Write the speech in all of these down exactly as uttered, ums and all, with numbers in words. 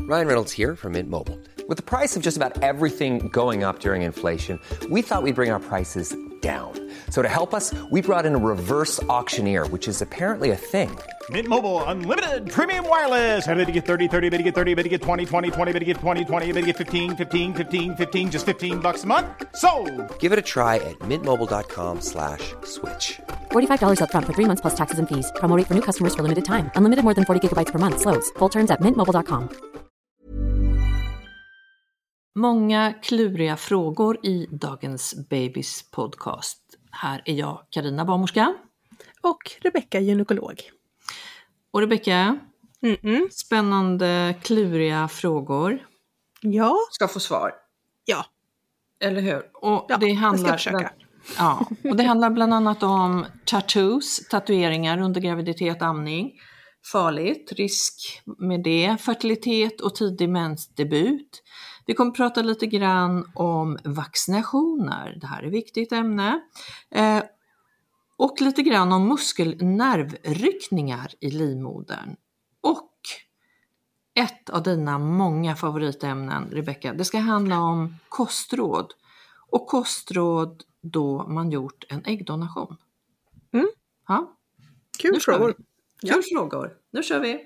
Ryan Reynolds here from Mint Mobile. With the price of just about everything going up during inflation, we thought we'd bring our prices down. So to help us, we brought in a reverse auctioneer, which is apparently a thing. Mint Mobile Unlimited Premium Wireless. How to get thirty, thirty, how to get thirty, how to get twenty, twenty, twenty, how to get twenty, twenty, how to get fifteen, fifteen, fifteen, fifteen, just fifteen bucks a month? Sold! Give it a try at mintmobile.com slash switch. forty-five dollars up front for three months plus taxes and fees. Promo rate for new customers for limited time. Unlimited more than forty gigabytes per month. Slows full terms at mint mobile dot com. Många kluriga frågor i dagens Babys podcast. Här är jag, Carina barnmorska. Och Rebecka, gynekolog. Och Rebecka, Mm-mm. spännande kluriga frågor. Ja. Ska få svar. Ja. Eller hur? Och ja, det handlar, jag ska försöka. Ja, och det handlar bland annat om tattoos, tatueringar under graviditet, amning. Farligt, risk med det, fertilitet och tidig mensdebut. Vi kommer prata lite grann om vaccinationer, det här är ett viktigt ämne. Eh, och lite grann om muskelnervryckningar i livmodern. Och ett av dina många favoritämnen, Rebecka, det ska handla om kostråd. Och kostråd då man gjort en äggdonation. Mm. Ja. Kul frågor. Kul Ja. frågor. Nu kör vi.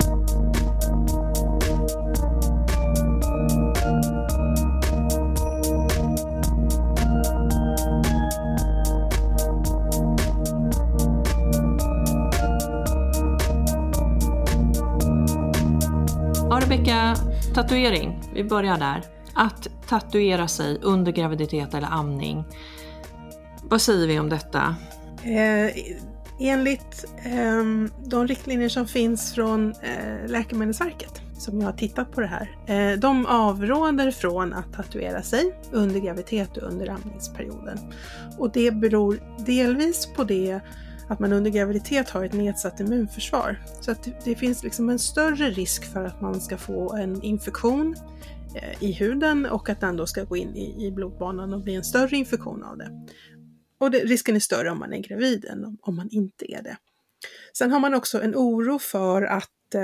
Ja, Rebecka, tatuering. Vi börjar där. Att tatuera sig under graviditet eller amning. Vad säger vi om detta? Eh, enligt eh, de riktlinjer som finns från eh, Läkemedelsverket, som jag har tittat på det här. Eh, de avråder från att tatuera sig under graviditet och under amningsperioden. Och det beror delvis på det att man under graviditet har ett nedsatt immunförsvar. Så att det, det finns liksom en större risk för att man ska få en infektion eh, i huden och att den då ska gå in i, i blodbanan och bli en större infektion av det. Och det, risken är större om man är gravid än om, om man inte är det. Sen har man också en oro för att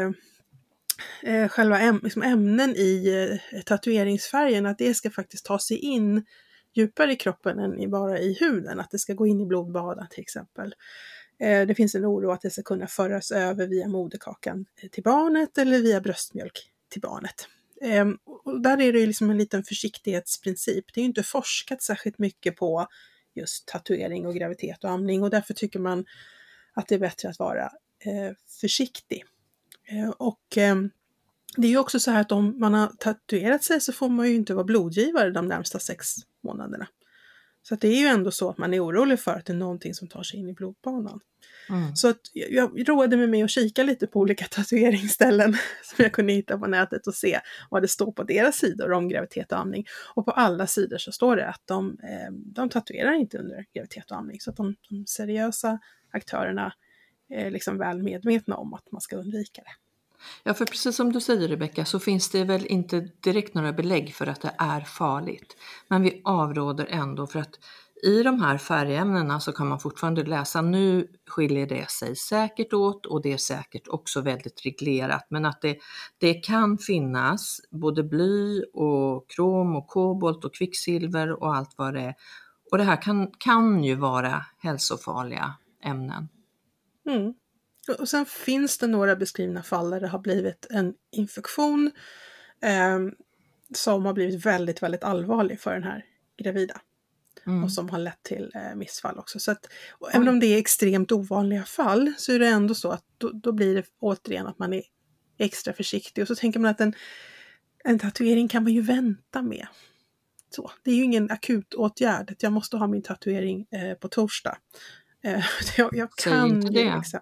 eh, själva äm, liksom ämnen i eh, tatueringsfärgen, att det ska faktiskt ta sig in djupare i kroppen än i bara i huden. Att det ska gå in i blodbanan till exempel. Eh, det finns en oro att det ska kunna föras över via moderkakan till barnet eller via bröstmjölk till barnet. Eh, och där är det ju liksom en liten försiktighetsprincip. Det är ju inte forskat särskilt mycket på just tatuering och graviditet och amning, och därför tycker man att det är bättre att vara eh, försiktig. Eh, och eh, det är ju också så här att om man har tatuerat sig så får man ju inte vara blodgivare de närmsta sex månaderna. Så att det är ju ändå så att man är orolig för att det är någonting som tar sig in i blodbanan. Mm. Så att jag rådde mig med att kika lite på olika tatueringsställen som jag kunde hitta på nätet och se vad det står på deras sidor om graviditet och amning. Och på alla sidor så står det att de, de tatuerar inte under graviditet och amning. Så att de, de seriösa aktörerna är liksom väl medvetna om att man ska undvika det. Ja, för precis som du säger, Rebecka, så finns det väl inte direkt några belägg för att det är farligt. Men vi avråder ändå, för att i de här färgämnena så kan man fortfarande läsa, nu skiljer det sig säkert åt och det är säkert också väldigt reglerat. Men att det, det kan finnas både bly och krom och kobolt och kvicksilver och allt vad det är. Och det här kan, kan ju vara hälsofarliga ämnen. Mm. Och sen finns det några beskrivna fall där det har blivit en infektion eh, som har blivit väldigt, väldigt allvarlig för den här gravida. Mm. Och som har lett till eh, missfall också. Så att, och även om det är extremt ovanliga fall så är det ändå så att då, då blir det återigen att man är extra försiktig. Och så tänker man att en, en tatuering kan man ju vänta med. Så, det är ju ingen akut åtgärd. Jag måste ha min tatuering eh, på torsdag. Eh, jag, jag kan inte det. Liksom,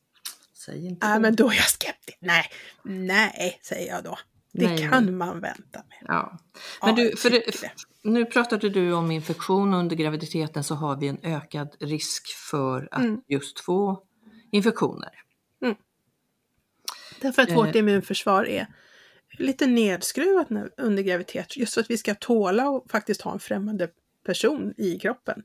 Säg inte Nej, det. men då är jag skeptisk. Nej, nej, säger jag då. Det nej, kan man vänta med. Ja. Men ja, du, för det, nu pratade du om infektion under graviditeten, så har vi en ökad risk för att mm. just få infektioner. Mm. Därför att eh. vårt immunförsvar är lite nedskruvat under graviditet. Just så att vi ska tåla och faktiskt ha en främmande person i kroppen.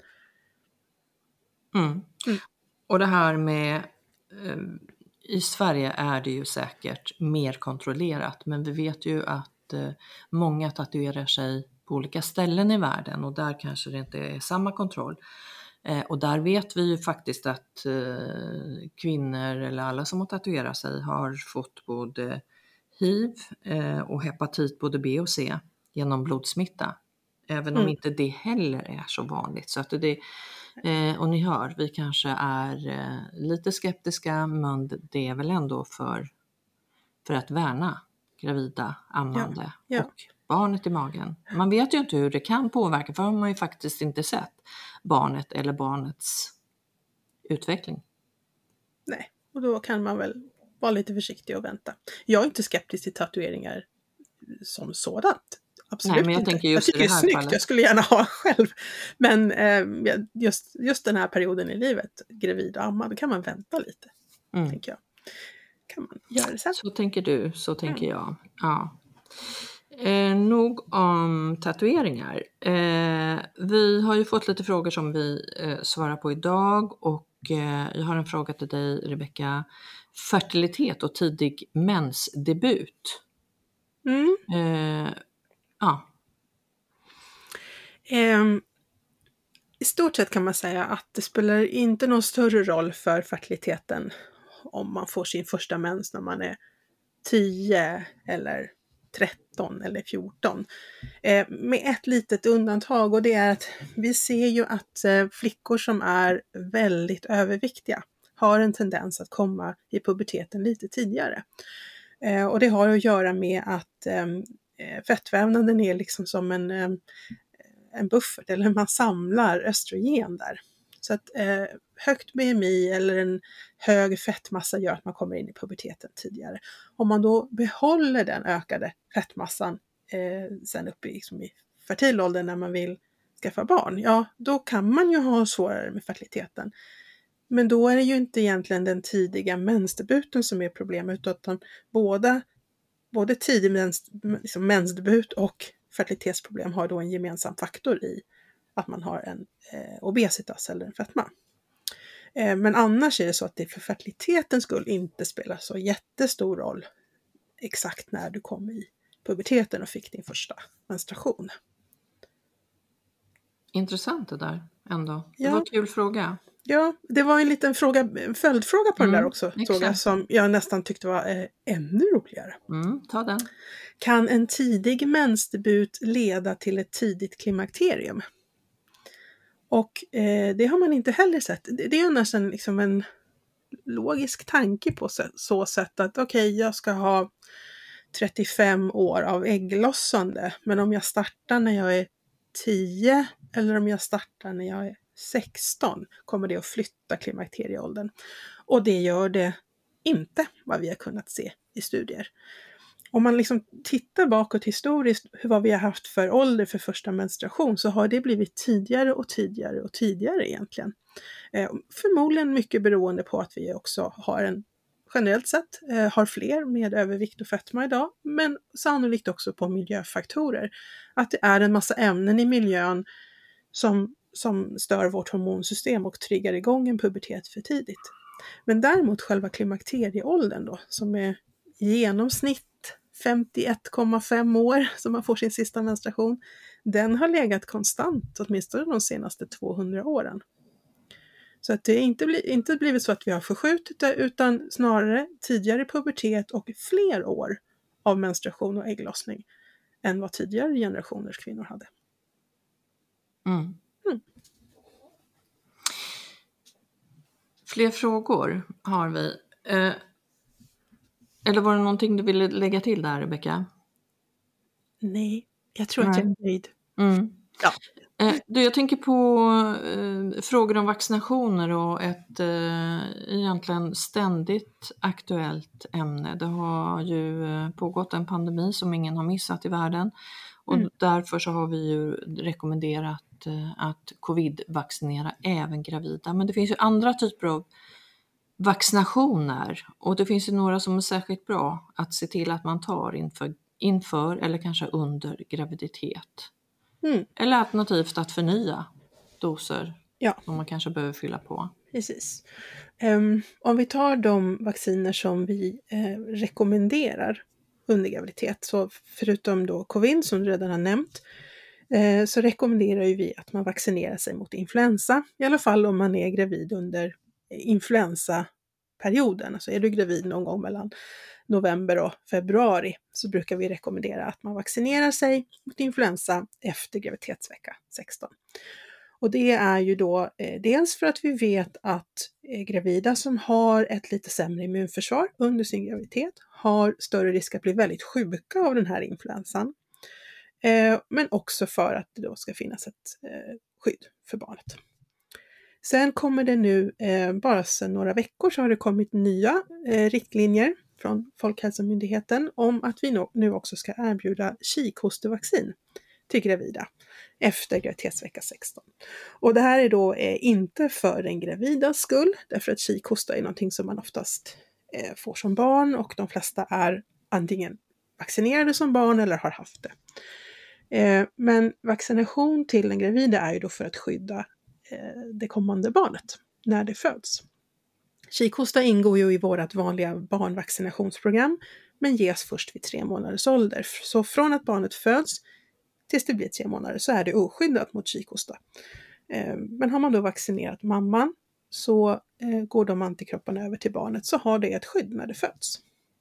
Mm. Mm. Och det här med... Eh, i Sverige är det ju säkert mer kontrollerat, men vi vet ju att eh, många tatuerar sig på olika ställen i världen och där kanske det inte är samma kontroll. Eh, och där vet vi ju faktiskt att eh, kvinnor eller alla som har tatuerat sig har fått både hiv eh, och hepatit både B och C genom blodsmitta. Även om Mm. inte det heller är så vanligt. Så att det, eh, och ni hör, vi kanske är eh, lite skeptiska, men det är väl ändå för, för att värna gravida, ammande Ja, ja. och barnet i magen. Man vet ju inte hur det kan påverka, för har man ju faktiskt inte sett barnet eller barnets utveckling. Nej, och då kan man väl vara lite försiktig och vänta. Jag är inte skeptisk till tatueringar som sådant. Absolut Nej, men jag inte. tänker just jag tycker i det det är här snyggt, fallet. jag skulle gärna ha själv. Men eh, just, just den här perioden i livet, gravid och ammad, då kan man vänta lite. Mm. Tänker jag. Kan man göra det sen. Så tänker du, så tänker Mm. jag. Ja. Eh, nog om tatueringar. Eh, vi har ju fått lite frågor som vi eh, svarar på idag och eh, jag har en fråga till dig, Rebecka. Fertilitet och tidig mensdebut. Mm. Eh, ja. Ehm, I stort sett kan man säga att det spelar inte någon större roll för fertiliteten om man får sin första mens när man är tio eller tretton eller fjorton. Eh, med ett litet undantag, och det är att vi ser ju att eh, flickor som är väldigt överviktiga har en tendens att komma i puberteten lite tidigare. Eh, och det har att göra med att eh, fettvävnaden är liksom som en, eh, en buffert, eller man samlar östrogen där. Så att eh, högt B M I eller en hög fettmassa gör att man kommer in i puberteten tidigare. Om man då behåller den ökade fettmassan eh, sen uppe i, liksom i fertil ålder när man vill skaffa barn, ja då kan man ju ha svårare med fertiliteten. Men då är det ju inte egentligen den tidiga mensdebuten som är problemet, utan båda, både tidig mens, liksom mensdebut och fertilitetsproblem har då en gemensam faktor i att man har en eh, obesitas eller en fetma. Eh, men annars är det så att det för fertilitetens skull inte spelar så jättestor roll exakt när du kom i puberteten och fick din första menstruation. Intressant det där ändå. Det Ja. var en kul fråga. Ja, det var en liten fråga, en följdfråga på Mm, den där också, exakt. såg jag, som jag nästan tyckte var eh, ännu roligare. Mm, ta den. Kan en tidig mensdebut leda till ett tidigt klimakterium? Och eh, det har man inte heller sett. Det, det är annars en, liksom en logisk tanke på så, så sätt att okej, okay, jag ska ha trettiofem år av ägglossande, men om jag startar när jag är tio eller om jag startar när jag är sexton kommer det att flytta klimakterieåldern. Och det gör det inte, vad vi har kunnat se i studier. Om man liksom tittar bakåt historiskt vad vi har haft för ålder för första menstruation, så har det blivit tidigare och tidigare och tidigare egentligen. Eh, förmodligen mycket beroende på att vi också har en, generellt sett, eh, har fler med övervikt och fetma idag, men sannolikt också på miljöfaktorer. Att det är en massa ämnen i miljön som, som stör vårt hormonsystem och triggar igång en pubertet för tidigt. Men däremot själva klimakterieåldern då, som är i genomsnitt femtioett komma fem år som man får sin sista menstruation, den har legat konstant åtminstone de senaste tvåhundra åren. Så att det är inte, bli, inte blivit så att vi har förskjutit det, utan snarare tidigare pubertet och fler år av menstruation och ägglossning än vad tidigare generationers kvinnor hade. Mm. Mm. Fler frågor har vi. Eh, eller var det någonting du ville lägga till där, Rebecka? Nej, jag tror Nej. att jag är nöjd. Mm. Ja. Eh, du, jag tänker på eh, frågor om vaccinationer och ett eh, egentligen ständigt aktuellt ämne. Det har ju eh, pågått en pandemi som ingen har missat i världen. Och Mm. därför så har vi ju rekommenderat eh, att covid-vaccinera även gravida. Men det finns ju andra typer av vaccinationer. Och det finns ju några som är särskilt bra att se till att man tar inför, inför eller kanske under graviditet. Mm. Eller alternativt att förnya doser Ja. som man kanske behöver fylla på. Precis. Um, om vi tar de vacciner som vi eh, rekommenderar, under graviditet. Så förutom då covid som du redan har nämnt, eh, så rekommenderar ju vi att man vaccinerar sig mot influensa. I alla fall om man är gravid under influensaperioden. Alltså är du gravid någon gång mellan november och februari så brukar vi rekommendera att man vaccinerar sig mot influensa efter graviditetsvecka sexton. Och det är ju då eh, dels för att vi vet att eh, gravida som har ett lite sämre immunförsvar under sin graviditet har större risk att bli väldigt sjuka av den här influensan. Eh, men också för att det då ska finnas ett eh, skydd för barnet. Sen kommer det nu, eh, bara sedan några veckor så har det kommit nya eh, riktlinjer från Folkhälsomyndigheten om att vi nu också ska erbjuda kikhostevaccin till gravida efter graviditetsvecka sexton. Och det här är då eh, inte för den gravidas skull, därför att kikhosta är någonting som man oftast eh, får som barn och de flesta är antingen vaccinerade som barn eller har haft det. Eh, men vaccination till den gravida är ju då för att skydda eh, det kommande barnet när det föds. Kikhosta ingår ju i vårt vanliga barnvaccinationsprogram men ges först vid tre månaders ålder. Så från att barnet föds tills det blir tre månader så är det oskyddat mot kikhosta. Men har man då vaccinerat mamman så går de antikropparna över till barnet så har det ett skydd när det föds.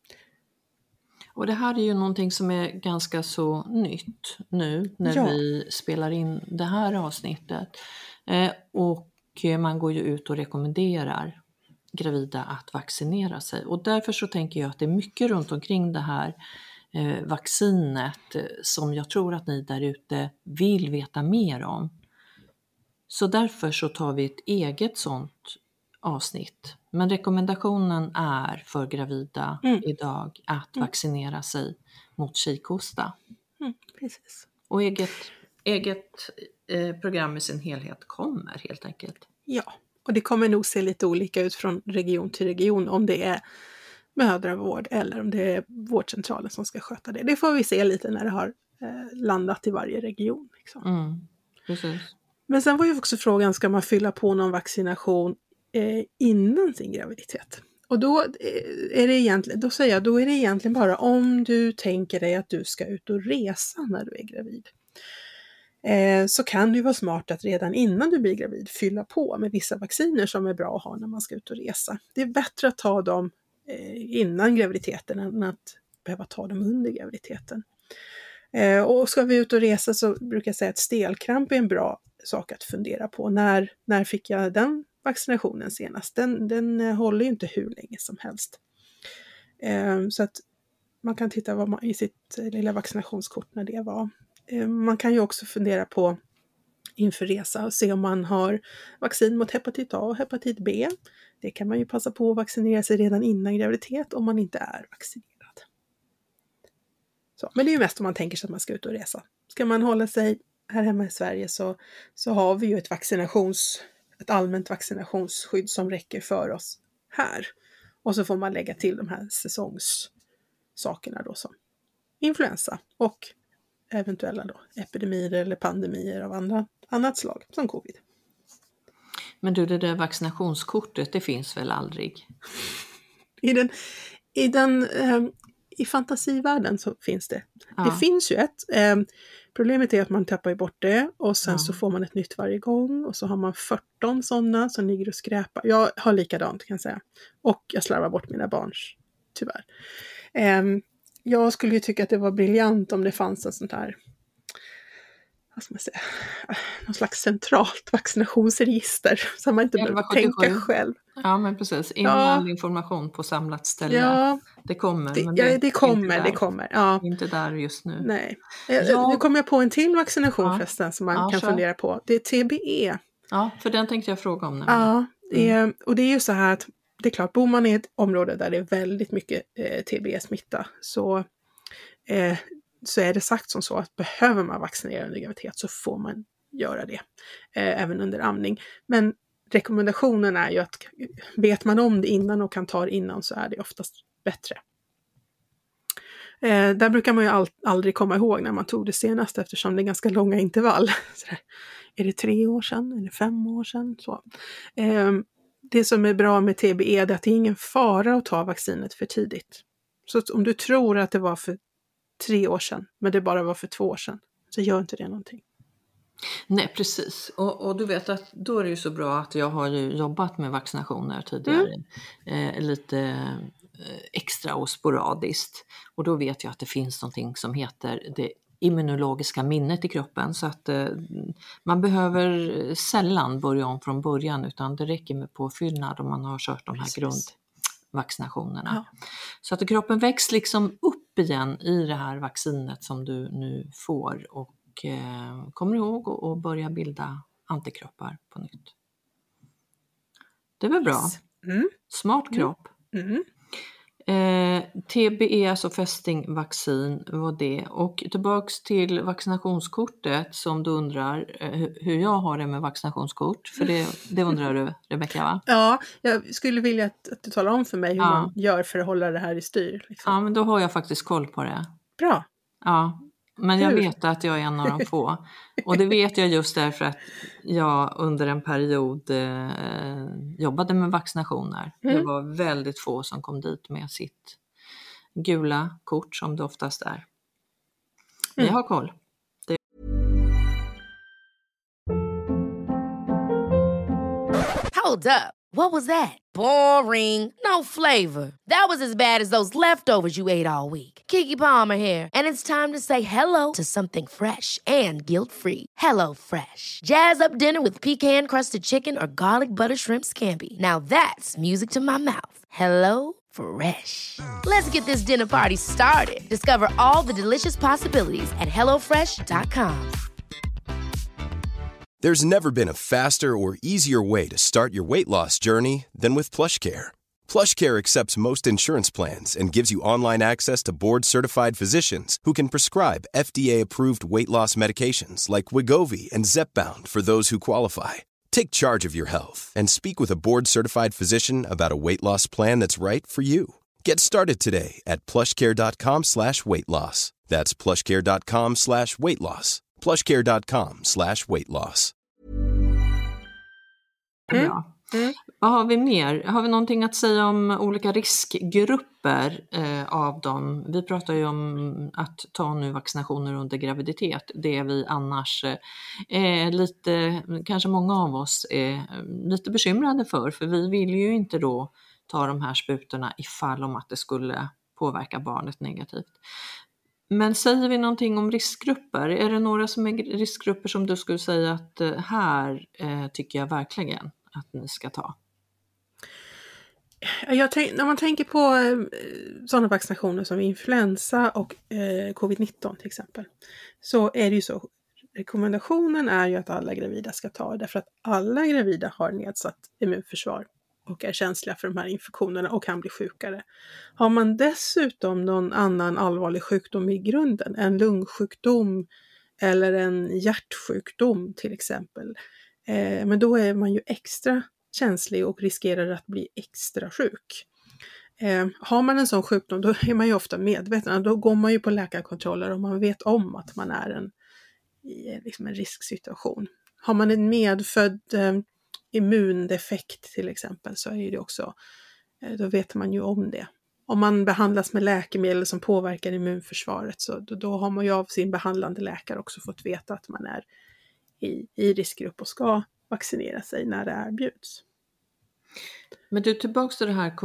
Och det här är ju någonting som är ganska så nytt nu när ja. vi spelar in det här avsnittet. Och man går ju ut och rekommenderar gravida att vaccinera sig. Och därför så tänker jag att det är mycket runt omkring det här eh, vaccinet som jag tror att ni där ute vill veta mer om. Så därför så tar vi ett eget sånt avsnitt. Men rekommendationen är för gravida mm. idag att mm. vaccinera sig mot kikhosta. Mm, precis. Och eget, eget eh, program i sin helhet kommer helt enkelt. Ja. Och det kommer nog se lite olika ut från region till region om det är mödravård eller om det är vårdcentralen som ska sköta det. Det får vi se lite när det har eh, landat i varje region. Liksom. Mm, precis. Men sen var ju också frågan, ska man fylla på någon vaccination eh, innan sin graviditet? Och då är det egentligen, då säger jag, då är det egentligen bara om du tänker dig att du ska ut och resa när du är gravid. Så kan det ju vara smart att redan innan du blir gravid fylla på med vissa vacciner som är bra att ha när man ska ut och resa. Det är bättre att ta dem innan graviditeten än att behöva ta dem under graviditeten. Och ska vi ut och resa så brukar jag säga att stelkramp är en bra sak att fundera på. När, när fick jag den vaccinationen senast? Den, den håller ju inte hur länge som helst. Så att man kan titta vad man, i sitt lilla vaccinationskort när det var. Man kan ju också fundera på inför resa och se om man har vaccin mot hepatit A och hepatit B. Det kan man ju passa på att vaccinera sig redan innan graviditet om man inte är vaccinerad. Så, men det är ju mest om man tänker sig att man ska ut och resa. Ska man hålla sig här hemma i Sverige så, så har vi ju ett, vaccinations, ett allmänt vaccinationsskydd som räcker för oss här. Och så får man lägga till de här säsongssakerna då som influensa och eventuella då epidemier eller pandemier av andra, annat slag som covid. Men du, det där vaccinationskortet, det finns väl aldrig? I den, i den eh, i fantasivärlden så finns det. Ja. Det finns ju ett. Eh, problemet är att man tappar bort det och sen ja. så får man ett nytt varje gång och så har man fyrton sådana som ligger och skräpar. Jag har likadant kan jag säga. Och jag slarvar bort mina barns, tyvärr. Eh, Jag skulle ju tycka att det var briljant om det fanns en sånt här, vad ska man säga, någon slags centralt vaccinationsregister så man inte behöver tänka själv. Ja, men precis. Innan ja. information på samlat ställe. Ja. Det kommer. Det, men det, ja, det kommer, det kommer. Ja. Inte där just nu. Nej. Ja. Nu kommer jag på en till vaccination ja. förresten som man ja, kan så. fundera på. Det är T B E. Ja, för den tänkte jag fråga om. Ja, det är, mm. och det är ju så här att det är klart, bor man i ett område där det är väldigt mycket eh, T B E-smitta så, eh, så är det sagt som så att behöver man vaccinera under graviditet så får man göra det. Eh, även under amning. Men rekommendationen är ju att vet man om det innan och kan ta det innan så är det oftast bättre. Eh, där brukar man ju all, aldrig komma ihåg när man tog det senast eftersom det är ganska långa intervall. Så där, är det tre år sedan? Är det fem år sedan? Så. Eh, Det som är bra med T B E är att det är ingen fara att ta vaccinet för tidigt. Så att om du tror att det var för tre år sedan, men det bara var för två år sedan, så gör inte det någonting. Nej, precis. Och, och du vet att då är det ju så bra att jag har ju jobbat med vaccinationer tidigare. Mm. Eh, lite eh, extra och sporadiskt. Och då vet jag att det finns någonting som heter det immunologiska minnet i kroppen. Så att eh, man behöver sällan börja om från början, utan det räcker med påfyllnad om man har kört de här precis. grundvaccinationerna. Ja. Så att kroppen väcks liksom upp igen i det här vaccinet som du nu får, och eh, kommer ihåg och, och börja bilda antikroppar på nytt. Det var bra. Mm. Smart kropp. Mm. Mm. Eh, T B E, alltså fästingvaccin, var det. Och tillbaks till vaccinationskortet som du undrar eh, hur jag har det med vaccinationskort. För det, det undrar du, Rebecka, va? Ja, jag skulle vilja att, att du talar om för mig hur ja. man gör för att hålla det här i styr. Liksom. Ja, men då har jag faktiskt koll på det. Bra. Ja, men jag vet att jag är en av de få. Och det vet jag just därför att jag under en period eh, jobbade med vaccinationer. Mm. Det var väldigt få som kom dit med sitt gula kort, som det oftast är. Vi mm. har koll. Det... Hold up. What was that? Boring. No flavor. That was as bad as those leftovers you ate all week. Keke Palmer here, and it's time to say hello to something fresh and guilt-free. Hello Fresh. Jazz up dinner with pecan-crusted chicken or garlic butter shrimp scampi. Now that's music to my mouth. Hello Fresh. Let's get this dinner party started. Discover all the delicious possibilities at hello fresh dot com. There's never been a faster or easier way to start your weight loss journey than with PlushCare. PlushCare accepts most insurance plans and gives you online access to board-certified physicians who can prescribe F D A-approved weight loss medications like Wegovy and Zepbound for those who qualify. Take charge of your health and speak with a board-certified physician about a weight loss plan that's right for you. Get started today at plushcare.com slash weight loss. That's plushcare.com slash weight loss. plushcare.com slash weight loss. Mm. Ja. Mm. Vad har vi mer? Har vi någonting att säga om olika riskgrupper eh, av dem? Vi pratar ju om att ta nu vaccinationer under graviditet. Det är vi annars eh, lite, kanske många av oss är lite bekymrade för. För vi vill ju inte då ta de här sputorna ifall om att det skulle påverka barnet negativt. Men säger vi någonting om riskgrupper? Är det några som är riskgrupper som du skulle säga att här eh, tycker jag verkligen att ni ska ta? Jag tänk, när man tänker på eh, sådana vaccinationer som influensa och eh, covid nitton till exempel, så är det ju så. Rekommendationen är ju att alla gravida ska ta det, därför att alla gravida har nedsatt immunförsvar och är känsliga för de här infektionerna och kan bli sjukare. Har man dessutom någon annan allvarlig sjukdom i grunden, en lungsjukdom eller en hjärtsjukdom till exempel, eh, men då är man ju extra känslig och riskerar att bli extra sjuk. Eh, har man en sån sjukdom, då är man ju ofta medveten. Då går man ju på läkarkontroller och man vet om att man är en, i liksom en risksituation. Har man en medfödd eh, immundefekt till exempel, så är det också, då vet man ju om det. Om man behandlas med läkemedel som påverkar immunförsvaret, så då, då har man ju av sin behandlande läkare också fått veta att man är i, i riskgrupp och ska vaccinera sig när det erbjuds. Men du, tillbaka till det här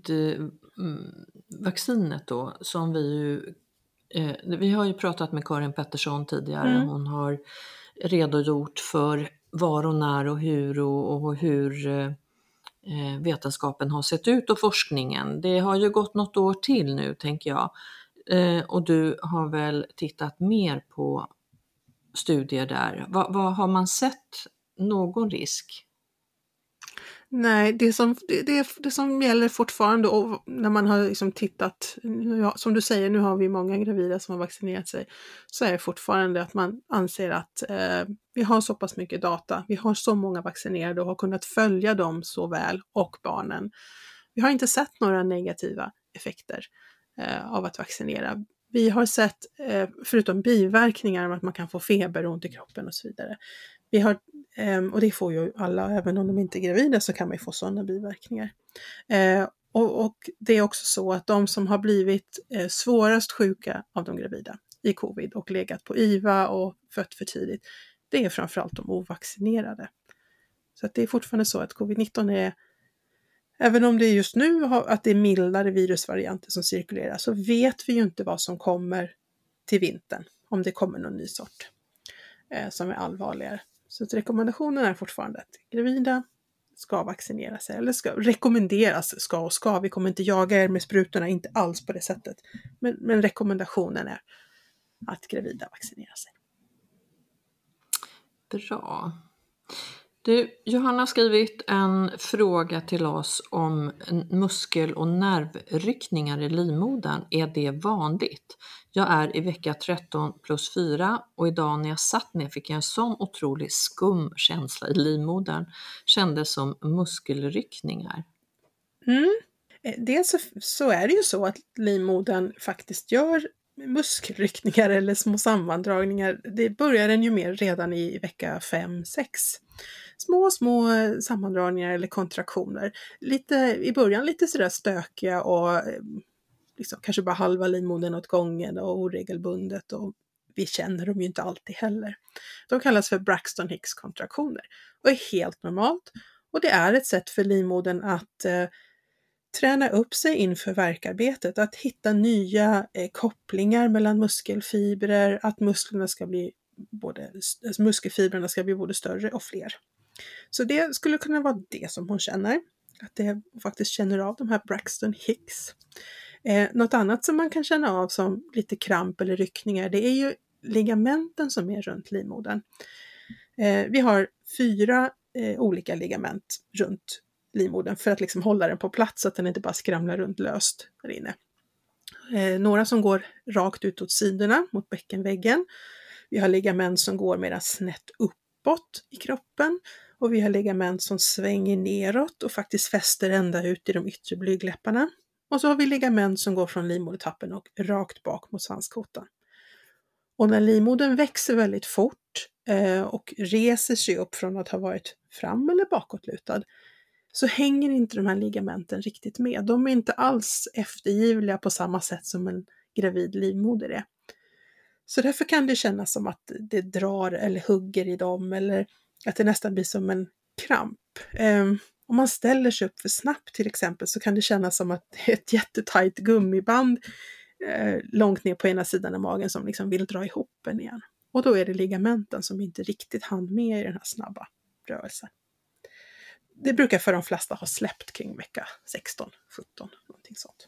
covid-vaccinet då, som vi ju, eh, vi har ju pratat med Karin Pettersson tidigare, mm. hon har redogjort för var och när och hur och, och hur eh, vetenskapen har sett ut och forskningen. Det har ju gått något år till nu, tänker jag. Eh, och du har väl tittat mer på studier där. Va, vad har man sett någon risk? Nej, det som, det, det, det som gäller fortfarande, och när man har liksom tittat, som du säger, nu har vi många gravida som har vaccinerat sig, så är det fortfarande att man anser att eh, vi har så pass mycket data, vi har så många vaccinerade och har kunnat följa dem så väl, och barnen. Vi har inte sett några negativa effekter eh, av att vaccinera. Vi har sett, eh, förutom biverkningar, att man kan få feber, ont i kroppen och så vidare. Vi har, och det får ju alla, även om de inte är gravida så kan man ju få sådana biverkningar. Och, och det är också så att de som har blivit eh, svårast sjuka av de gravida i covid och legat på I V A och fött för tidigt, det är framförallt de ovaccinerade. Så att det är fortfarande så att covid nitton är, även om det just nu har, att det är mildare virusvarianter som cirkulerar, så vet vi ju inte vad som kommer till vintern, om det kommer någon ny sort eh, som är allvarligare. Så att rekommendationen är fortfarande att gravida ska vaccinera sig, eller ska rekommenderas, ska och ska, vi kommer inte jaga er med sprutorna, inte alls på det sättet. Men, men rekommendationen är att gravida vaccinerar sig. Bra. Du, Johanna har skrivit en fråga till oss om muskel- och nervryckningar i livmodern. Är det vanligt? Jag är i vecka tretton plus fyra och idag när jag satt ner fick jag en sån otrolig skum känsla i livmodern. Kändes som muskelryckningar. Mm. Dels så, så är det ju så att livmodern faktiskt gör muskelryckningar eller små sammandragningar. Det börjar den ju med redan i vecka fem sex. Små, små sammandragningar eller kontraktioner. Lite, i början lite sådär stökiga och liksom, kanske bara halva livmodern åt gången och oregelbundet, och vi känner dem ju inte alltid heller. De kallas för Braxton Hicks kontraktioner och är helt normalt, och det är ett sätt för livmodern att eh, träna upp sig inför värkarbetet, att hitta nya eh, kopplingar mellan muskelfibrer, att musklerna ska bli både, alltså muskelfibrerna ska bli både större och fler. Så det skulle kunna vara det som hon känner, att det faktiskt känner av de här Braxton Hicks. Eh, något annat som man kan känna av som lite kramp eller ryckningar, det är ju ligamenten som är runt livmodern. Eh, vi har fyra eh, olika ligament runt livmodern för att liksom hålla den på plats så att den inte bara skramlar runt löst där inne. Eh, några som går rakt ut åt sidorna mot bäckenväggen. Vi har ligament som går mera snett uppåt i kroppen, och vi har ligament som svänger neråt och faktiskt fäster ända ut i de yttre blygdläpparna. Och så har vi ligament som går från livmodertappen och rakt bak mot svanskotan. Och när livmodern växer väldigt fort eh, och reser sig upp från att ha varit fram- eller bakåtlutad, så hänger inte de här ligamenten riktigt med. De är inte alls eftergivliga på samma sätt som en gravid livmoder är. Så därför kan det kännas som att det drar eller hugger i dem, eller att det nästan blir som en kramp. Eh, om man ställer sig upp för snabbt till exempel, så kan det kännas som att det är ett jättetajt gummiband eh, långt ner på ena sidan av magen som liksom vill dra ihop en igen. Och då är det ligamenten som inte riktigt hann med i den här snabba rörelsen. Det brukar för de flesta ha släppt kring vecka sexton sjutton, någonting sånt.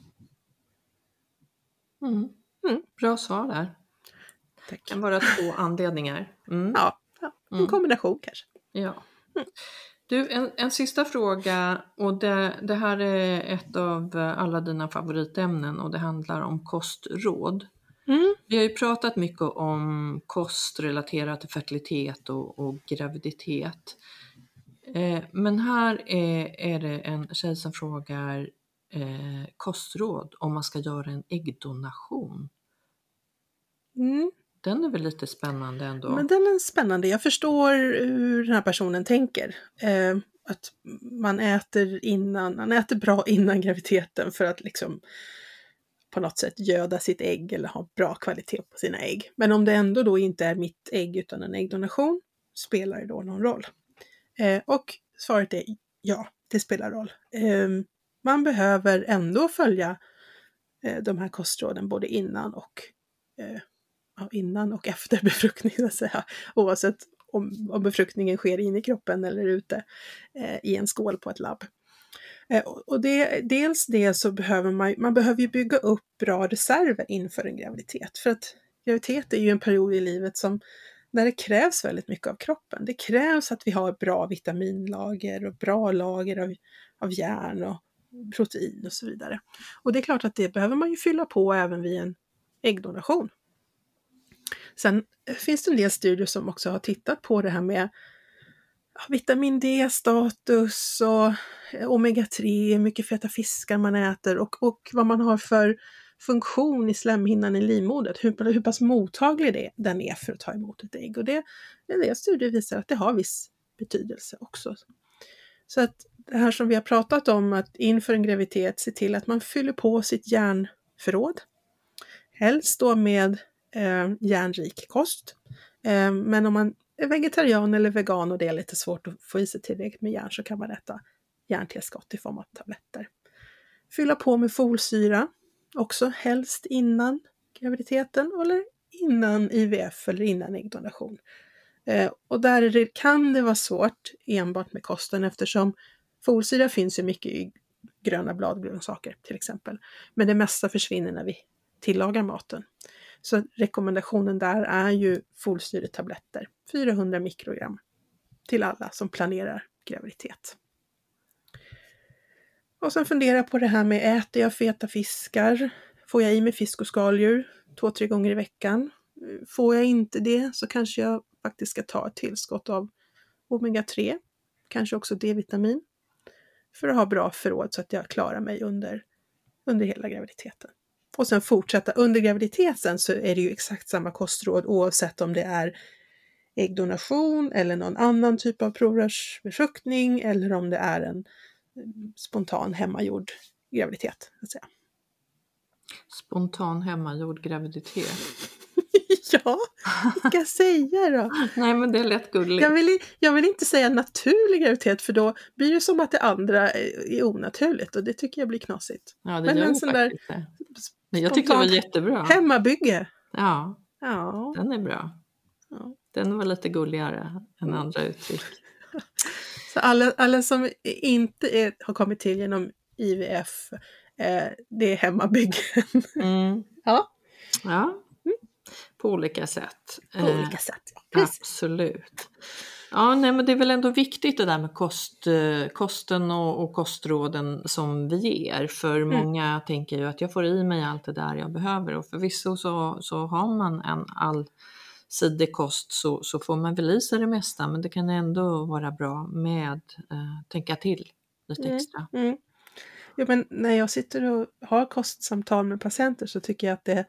Mm. Mm. Bra svar där. Tack. Kan vara två anledningar. Mm. Ja, ja, en Mm. kombination kanske. Ja. Mm. Du, en, en sista fråga, och det, det här är ett av alla dina favoritämnen, och det handlar om kostråd. Mm. Vi har ju pratat mycket om kost relaterat till fertilitet och, och graviditet. Eh, men här är, är det en tjej som frågar eh, kostråd om man ska göra en äggdonation. Mm. Den är väl lite spännande ändå. Men den är spännande. Jag förstår hur den här personen tänker. Eh, att man äter innan, man äter bra innan graviditeten för att liksom på något sätt göda sitt ägg eller ha bra kvalitet på sina ägg. Men om det ändå då inte är mitt ägg utan en äggdonation, spelar det då någon roll? Eh, och svaret är ja, det spelar roll. Eh, man behöver ändå följa eh, de här kostråden både innan och eh, ja, innan och efter befruktning, så att säga. Oavsett om, om befruktningen sker inne i kroppen eller ute eh, i en skål på ett labb. Eh, och det, dels det så behöver man, man behöver ju bygga upp bra reserver inför en graviditet. För att graviditet är ju en period i livet som där det krävs väldigt mycket av kroppen. Det krävs att vi har bra vitaminlager och bra lager av, av järn och protein och så vidare. Och det är klart att det behöver man ju fylla på även vid en äggdonation. Sen finns det en del studier som också har tittat på det här med vitamin D-status och omega tre, hur mycket feta fiskar man äter och, och vad man har för funktion i slemhinnan i livmodern, hur, hur pass mottaglig det, den är för att ta emot ett ägg. Och det, det studier visar att det har viss betydelse också. Så att det här som vi har pratat om, att inför en graviditet se till att man fyller på sitt järnförråd. Helst då med eh, järnrik kost. Eh, men om man är vegetarian eller vegan och det är lite svårt att få i sig tillräckligt med järn, så kan man äta järntillskott i form av tabletter. Fylla på med folsyra, också helst innan graviditeten eller innan I V F eller innan äggdonation. Eh, och där det, kan det vara svårt enbart med kosten, eftersom folsyra finns ju mycket i gröna bladgrönsaker till exempel. Men det mesta försvinner när vi tillagar maten. Så rekommendationen där är ju folsyretabletter, fyrahundra mikrogram till alla som planerar graviditet. Och sen fundera på det här med, äter jag feta fiskar? Får jag i mig fisk och skaldjur två, tre gånger i veckan? Får jag inte det så kanske jag faktiskt ska ta ett tillskott av omega tre, kanske också D-vitamin, för att ha bra förråd så att jag klarar mig under, under hela graviditeten. Och sen fortsätta under graviditeten, så är det ju exakt samma kostråd oavsett om det är äggdonation eller någon annan typ av provrörsbefruktning eller om det är en spontan hemmagjord graviditet. Så att säga. Spontan hemmagjord graviditet. Ja, vad ska jag säga då? Nej, men det är lätt gulligt. Jag vill, jag vill inte säga naturlig graviditet, för då blir det som att det andra är onaturligt och det tycker jag blir knasigt. Ja, det men gör en det sån faktiskt där det. Jag tycker det var jättebra. Hemmabygge. Ja, ja, den är bra. Ja. Den var lite gulligare än andra uttryck. Så alla, alla som inte är, har kommit till genom I V F, eh, det är hemmabyggen. Mm. Ja. Ja. På olika sätt. På olika sätt, ja. Absolut. Ja, nej, men det är väl ändå viktigt det där med kost, kosten och, och kostråden som vi ger. För mm. många tänker ju att jag får i mig allt det där jag behöver. Och förvisso så, så har man en allsidig kost så, så får man väl i sig det mesta. Men det kan ändå vara bra med eh, tänka till lite mm. extra. Mm. Ja, men när jag sitter och har kostsamtal med patienter så tycker jag att det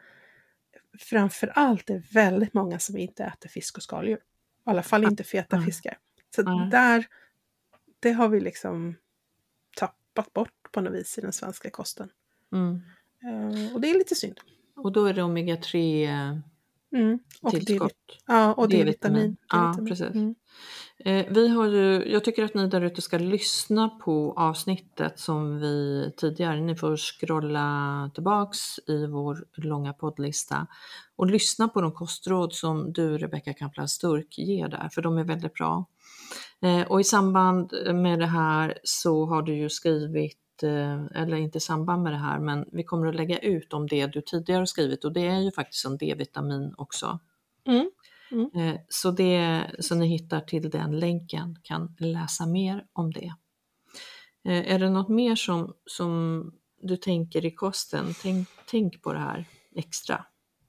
framförallt är väldigt många som inte äter fisk och skaldjur. I alla fall inte feta mm. fiskar. Så mm. där, det har vi liksom tappat bort på något vis i den svenska kosten. Mm. Uh, och det är lite synd. Och då är det omega tre mm. och tillskott. D- ja, och D-vitamin. Ja, precis. Mm. Eh, vi har ju, jag tycker att ni där ute ska lyssna på avsnittet som vi tidigare, ni får scrolla tillbaks i vår långa poddlista och lyssna på de kostråd som du, Rebecka Kaplan-Sturk, ger där, för de är väldigt bra. Eh, och i samband med det här så har du ju skrivit, eh, eller inte i samband med det här, men vi kommer att lägga ut om det du tidigare har skrivit, och det är ju faktiskt en D-vitamin också. Mm. Mm. Så, det, så ni hittar till den länken, kan läsa mer om det. Är det något mer som, som du tänker i kosten? Tänk, tänk på det här extra.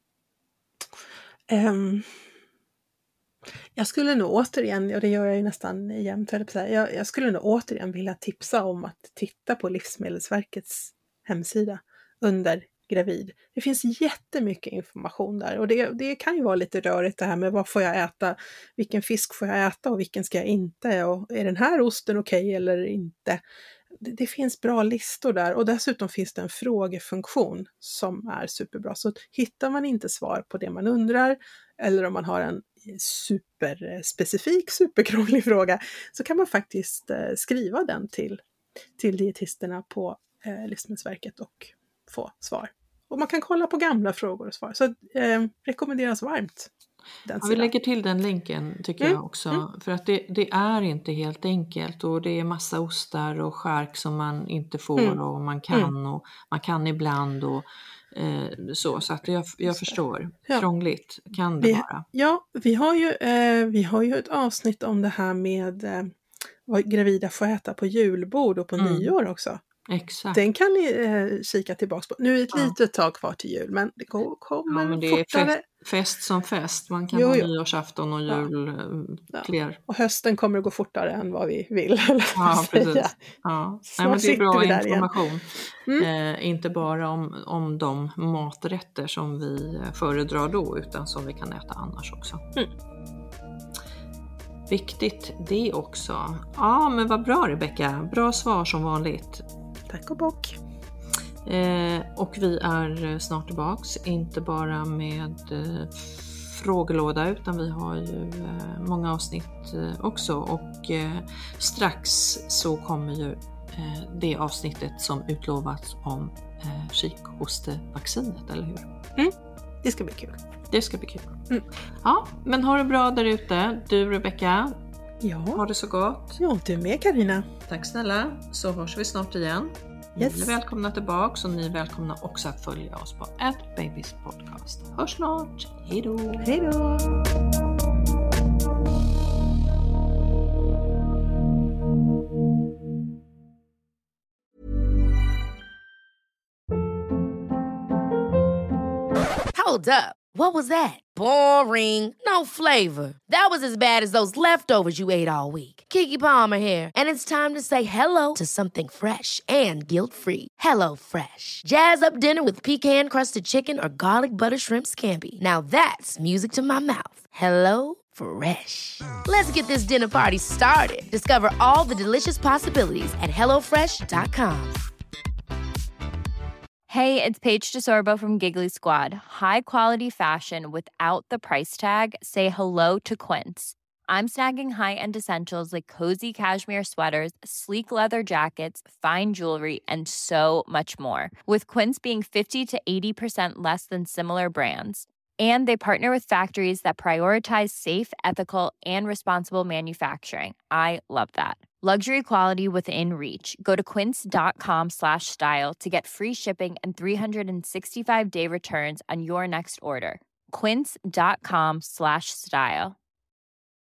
Um, jag skulle nog återigen, och det gör jag ju nästan jämt, jag, jag skulle nog återigen vilja tipsa om att titta på Livsmedelsverkets hemsida under gravid. Det finns jättemycket information där och det, det kan ju vara lite rörigt det här med vad får jag äta, vilken fisk får jag äta och vilken ska jag inte, och är den här osten okej okay eller inte. Det, det finns bra listor där och dessutom finns det en frågefunktion som är superbra, så hittar man inte svar på det man undrar eller om man har en superspecifik, superkrånglig fråga, så kan man faktiskt eh, skriva den till, till dietisterna på eh, Livsmedelsverket och få svar. Och man kan kolla på gamla frågor och svar. Så eh, rekommenderas varmt. Den ja, vi lägger till den länken tycker mm. jag också. Mm. För att det, det är inte helt enkelt. Och det är massa ostar och skärk som man inte får mm. och man kan mm. och man kan ibland och eh, så. Så att jag, jag förstår. Ja. Krångligt kan det vi, vara. Ja, vi har, ju, eh, vi har ju ett avsnitt om det här med eh, vad gravida får äta på julbord och på mm. nyår också. Exakt. Den kan ni eh, kika tillbaka på. Nu är det ett ja. litet tag kvar till jul, men det kommer ja, men det fortare. Är fest, fest som fest. Man kan jo, ha jo. nyårsafton och jul ja. fler. Ja. Och hösten kommer att gå fortare än vad vi vill. Ja, precis. Ja. Nej, men det är bra information. Mm. Eh, inte bara om, om de maträtter som vi föredrar då, utan som vi kan äta annars också. Mm. viktigt det också. Ja, men vad bra Rebecka. Bra svar som vanligt. Tack och bock. Eh, och vi är snart tillbaks, inte bara med eh, frågelåda, utan vi har ju eh, många avsnitt eh, också. Och eh, strax så kommer ju eh, det avsnittet som utlovats om eh, kikhostevaccinet, eller hur? Mm, det ska bli kul. Det ska bli kul. Mm. Ja, men ha det bra där ute. Du Rebecka, Ja. ha det så gott. Ja, du med Carina. Tack snälla, så hörs vi snart igen. Yes. Ni är välkomna tillbaka, och ni är välkomna också att följa oss på at Babys podcast. Hörs snart. Hej då! Hej då! Hold up. What was that? Boring. No flavor. That was as bad as those leftovers you ate all week. Keke Palmer here, and it's time to say hello to something fresh and guilt-free. Hello Fresh. Jazz up dinner with pecan-crusted chicken or garlic butter shrimp scampi. Now that's music to my mouth. Hello Fresh. Let's get this dinner party started. Discover all the delicious possibilities at hello fresh dot com. Hey, it's Paige DeSorbo from Giggly Squad. High quality fashion without the price tag. Say hello to Quince. I'm snagging high-end essentials like cozy cashmere sweaters, sleek leather jackets, fine jewelry, and so much more. With Quince being fifty to eighty percent less than similar brands. And they partner with factories that prioritize safe, ethical, and responsible manufacturing. I love that. Luxury quality within reach. Go to quince.com slash style to get free shipping and three sixty-five day returns on your next order. Quince.com slash style.